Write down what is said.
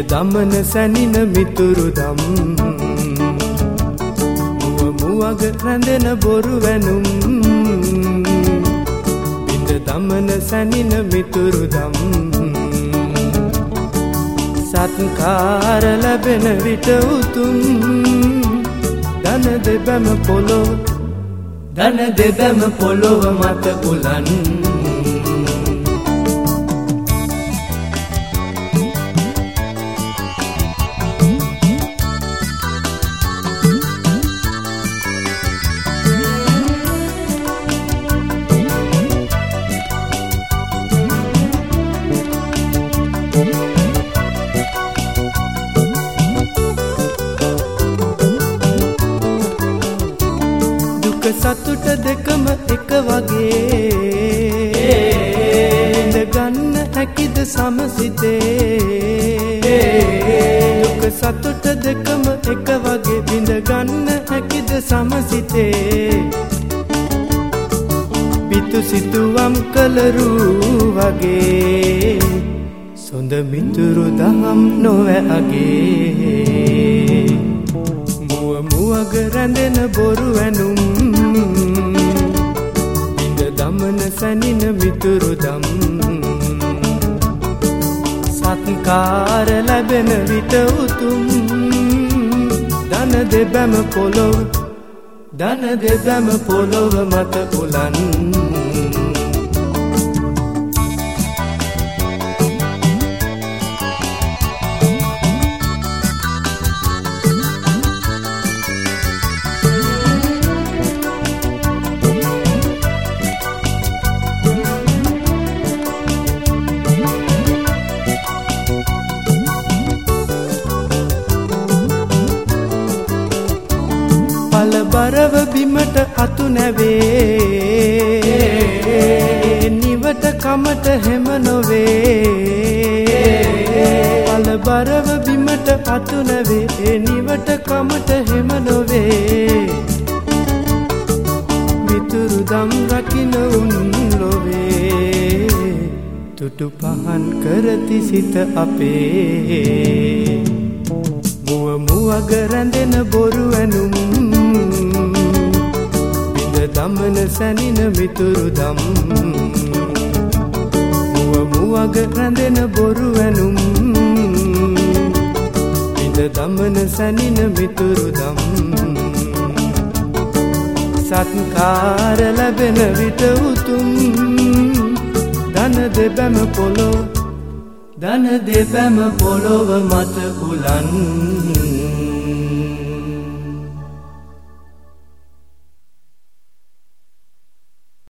දමන සැනින මිතුරු දම් මුවග රැඳෙන බොරු වැනුම් බිඳ දමන සැනින මිතුරු දම් සත්කාර ලැබෙන විට උතුම් දන දෙබැම පොළොව මත උලන් සතුට දෙකම එක වගේ ගන්න හැකිද සමසිතේ දුක සතුට දෙකම එක වගේ බිඳ ගන්න හැකිද සමසිතේ පිතු සිතුවම් කලරු වගේ සොඳ මිතුරු දහම් නොවැ අගේ මුවග රැඳෙන බොරු ඇනුම් දමන සැනින මිතුරු දම් සත්කාර ලැබෙන විට උතුම් දන දෙබැම පොළොව මත උලන් පලබරව බිමට අතු නැවේ නිවට කමට හෙම නොවේ පලබරව බිමට අතු නැවේ නිවට කමට හෙම නොවේ මිතුරු දම් රකින්න උන් ලොවේ තුටු පහන් කරති සිත අපේ මුවග රැඳෙන බොරු ඇනුම් බිඳ දමන සැනින මිතුරු දම් මුවග රැඳෙන බොරු ඇනුම් බිඳ දමන සැනින මිතුරු දම් සත්කාර ලැබෙන විට උතුම් දන දෙබැම පොළොව මත උලන්